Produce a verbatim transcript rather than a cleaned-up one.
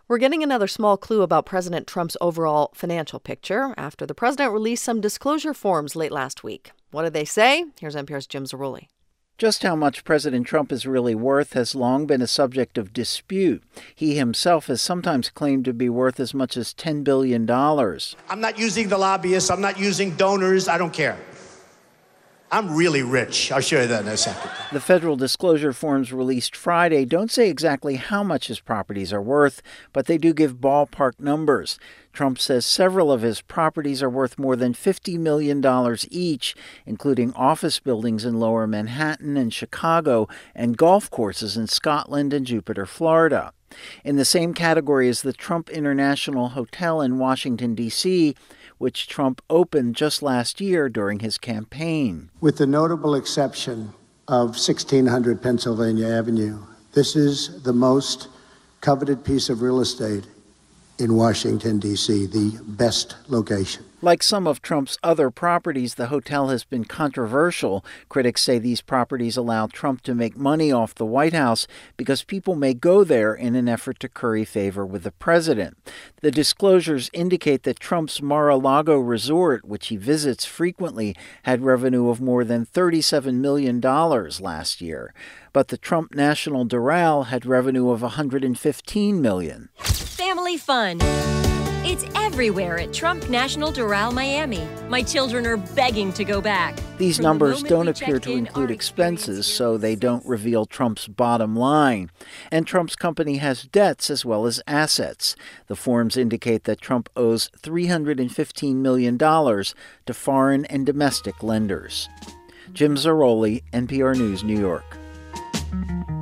We're getting another small clue about President Trump's overall financial picture after the president released some disclosure forms late last week. What did they say? Here's N P R's Jim Zarroli. Just how much President Trump is really worth has long been a subject of dispute. He himself has sometimes claimed to be worth as much as ten billion dollars. I'm not using the lobbyists. I'm not using donors. I don't care. I'm really rich. I'll show you that in a second. The federal disclosure forms released Friday don't say exactly how much his properties are worth, but they do give ballpark numbers. Trump says several of his properties are worth more than fifty million dollars each, including office buildings in Lower Manhattan and Chicago and golf courses in Scotland and Jupiter, Florida. In the same category is the Trump International Hotel in Washington, D C, which Trump opened just last year during his campaign. With the notable exception of sixteen hundred Pennsylvania Avenue, this is the most coveted piece of real estate in Washington, D C, the best location. Like some of Trump's other properties, the hotel has been controversial. Critics say these properties allow Trump to make money off the White House because people may go there in an effort to curry favor with the president. The disclosures indicate that Trump's Mar-a-Lago resort, which he visits frequently, had revenue of more than thirty-seven million dollars last year. But the Trump National Doral had revenue of one hundred fifteen million dollars. Family fun. It's everywhere at Trump National Doral, Miami. My children are begging to go back. These From the numbers moment don't we appear checked to in, include our expenses, experience so they don't reveal Trump's bottom line. And Trump's company has debts as well as assets. The forms indicate that Trump owes three hundred fifteen million dollars to foreign and domestic lenders. Jim Zarroli, N P R News, New York.